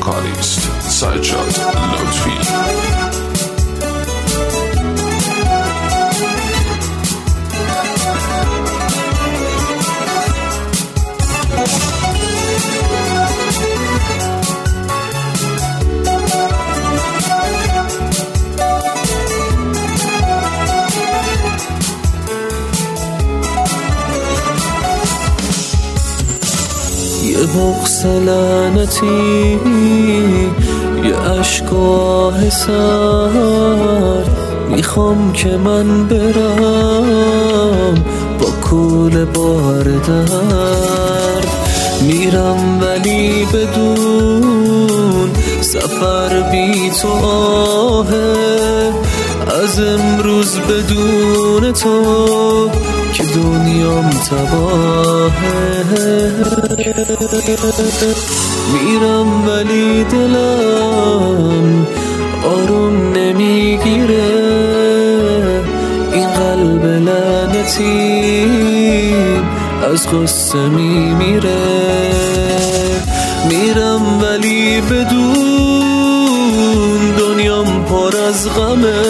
وکالیست سجاد لطفی. یه بغض لعنتی، یه عشق و آه سرد، میخوام که من برم با کول بار درد. میرم ولی بدون سفر بی تو آهه، از امروز بدون تو که دنیام تباهه. میرم ولی دلم آروم نمیگیره، این قلب لعنتی از غصه میمیره. میرم ولی بدون دنیام پر از غمه،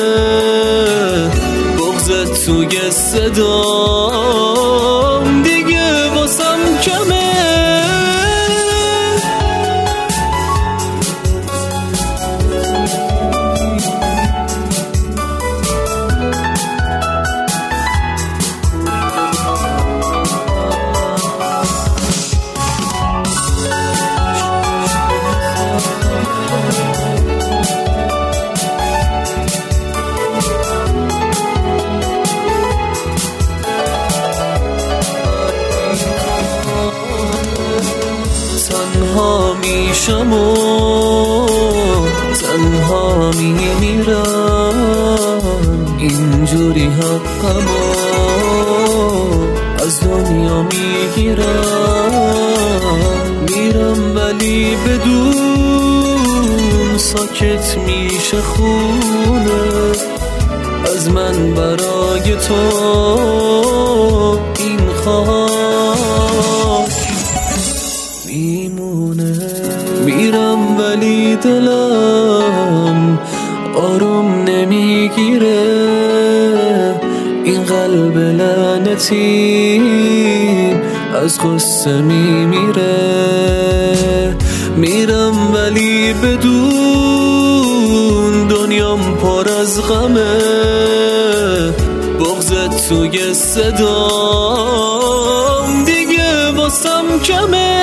بغضت توی صدام دیگه واسم کمه. تنها میشم و تنها میمیرم، اینجوری حقمو از دنیا میگیرم. میرم ولی بدون ساکت میشه خونه، از من برای تو این خاک میمونه. میرم ولی دلم آروم نمیگیره، این قلب لعنتی از غصه میمیره. میرم ولی بدون دنیام پر از غمه، بغضت توی صدام دیگه واسم کمه.